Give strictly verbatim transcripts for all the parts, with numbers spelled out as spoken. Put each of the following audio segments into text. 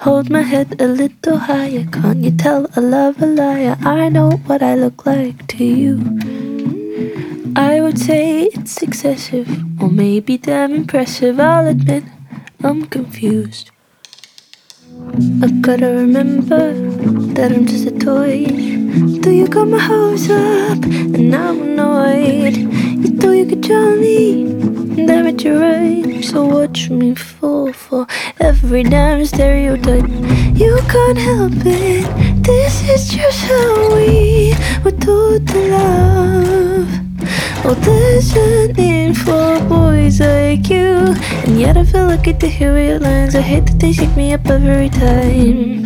Hold my head a little higher. Can't you tell I love a liar? I know what I look like to you. I would say it's excessive, or maybe damn impressive. I'll admit I'm confused. I gotta remember that I'm just a toy. Though you got my hopes up, and I'm annoyed. You thought you could drown me, damn it, you're right. So watch me fall for every damn stereotype. You can't help it, this is just how we were taught to love. Oh, there's a name for boys like you, and yet I feel lucky to hear your lines. I hate that they shake me up every time.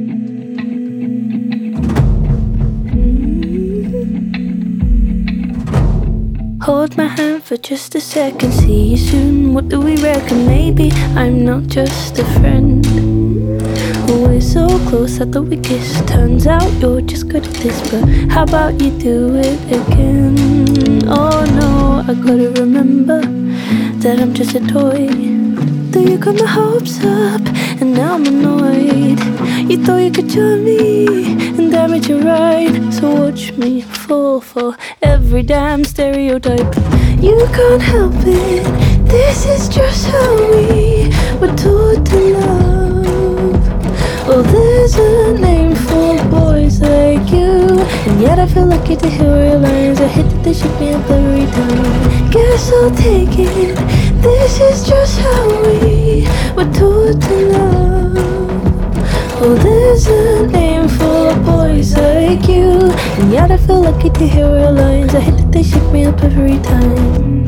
Hold my hand for just a second, see you soon, what do we reckon? Maybe I'm not just a friend. We're so close, I thought we kissed. Turns out you're just good at this, but how about you do it again? Oh no, I gotta remember that I'm just a toy. Though you got my hopes up, and now I'm annoyed. You thought you could join me, and damn it, you're right. So watch me fall for every damn stereotype. You can't help it, this is just how we were taught to love. Oh, there's a name for boys like you, and yet I feel lucky to hear your lines. I hate that they shake me up every time. Guess I'll take it, this is just how we were taught to love. Oh, there's a name for boys like you, and yet I feel lucky to hear your lines. I hate that they shake me up every time.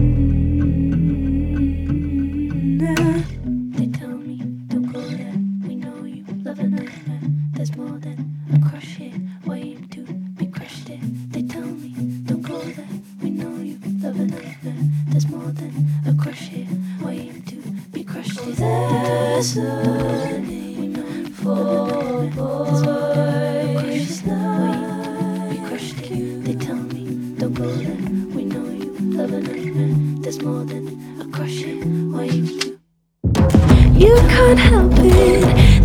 They tell me, don't go there, we know you love a nightmare. There's more than a crush here, waiting to be crushed here. They tell me, don't go there, we know you love a nightmare. There's more than a crush here, waiting to be crushed here. There's a name for boys like be crushed here. They tell me, don't go there, we know you love a nightmare. There's more than a crush here, waiting to. You can't help it,